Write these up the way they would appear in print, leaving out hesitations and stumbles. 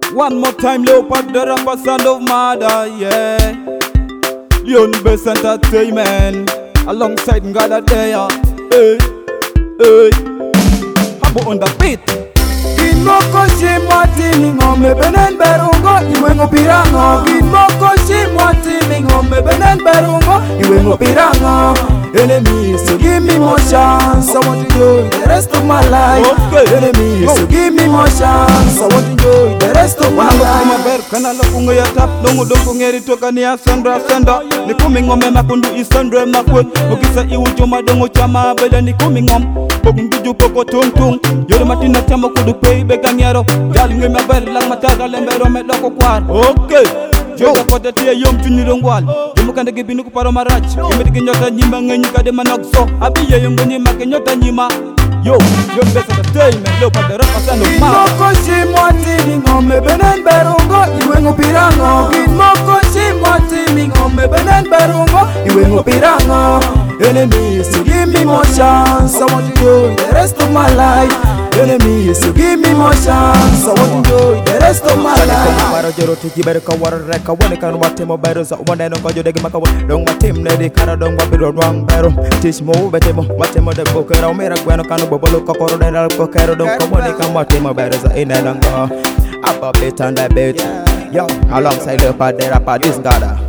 One more time, Leopard the rapper, son of mother, yeah. Leon Bass Entertainment, alongside Ngada Deya, hey, hey. Habo on the beat. Kinmoko shimwati ningome benen berungo iwengo pirango. Kinmoko shimwati ningome benen berungo iwengo pirango. Enemies, so give me more chance. I want to enjoy the rest of my life. Okay. Enemies, so give me more chance. I want to enjoy the rest of my life. Kana la kunga ya tap longo dongo ngeri toka ni asandra senda. Ni kumi ngome makundu isandre makwe. Ukisa iujo madongo chama bela ni kumi ngom. Pogumbuju poko tung tung. Yoro matina chama kudu pay beganyaro. Jali ngwe maber lang mataga lembero me loko kwar. Okay. Joga kote tiya yom tunirongwal. Jomo kande gibinu kuparo marach. Imeti kinyota nyima ngenyi kade manokso. Abiye yungu nyima kinyota nyima. Yo Bass Entertainment, Leopard the rapper, son of mother. Kinmoko shimwati ningome benen berungo iwengo pirango. Kinmoko shimwati ningome benen berungo iwengo pirango. Enemies, so give me more chance. I want to enjoy the rest of my life. Enemies, so give me more chance. I want to enjoy the rest of my life. Paro jero tiki bere ka war reka wone kan wate mo bero za wone no ko jode maka dong matim ne de kara dong babiro wang bero teach mo bete mo wate mo de bo kera mera gweno kan bobolo ko koro de dal ko kero dong ko wone kan wate mo bero za ina dong up bit and that bit yo alongside Leopard the rapper this Ngada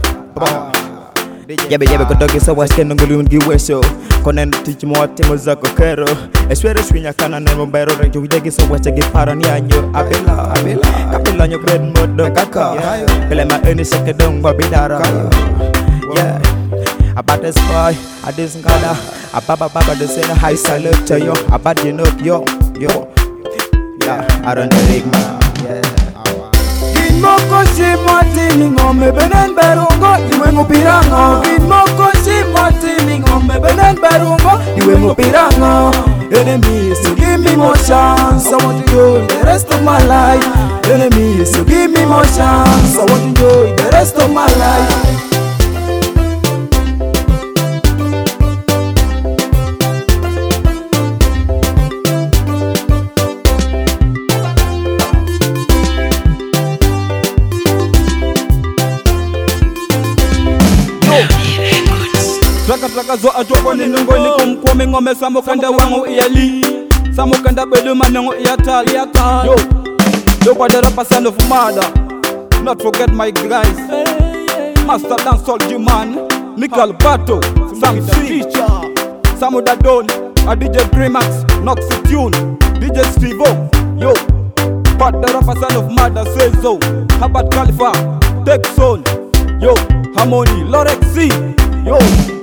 Yabe ko dogi so was ken ngulu ngi weso konen teach mo wate mo za ko kero eswere swinya kana ne mo bero re jogegi so wate gi parani anyo abela kapela nyo bed mo do kaka pele ma eni seke dong babidara yeah about this boy at this Ngada baba de say high salute to you about you know yo yeah I don't think man yeah Kinmoko shimwati ningome benen berungo iwengo pirango. Kinmoko shimwati ningome benen berungo iwengo pirango. Enemies, so give me more chance. I want to enjoy the rest of my life. Enemies, so give me more chance. I want to enjoy the rest of my life. Traka zo ajopo ni nungo ni kumkwame ngome samo kanda wangu iyali. Samo kanda belu manengo iyatali. Yo Leopard the rapper, son of mother. Not forget my guys. Master dancehall G-Man, Nickel Bato, Sam C, Samo Dadon, a DJ Grimax, Noxy Tune, DJ Stevo. Yo Pat the rapper, son of mother says so. Habat Khalifa, Texon. Yo Harmony, Lorex C. Yo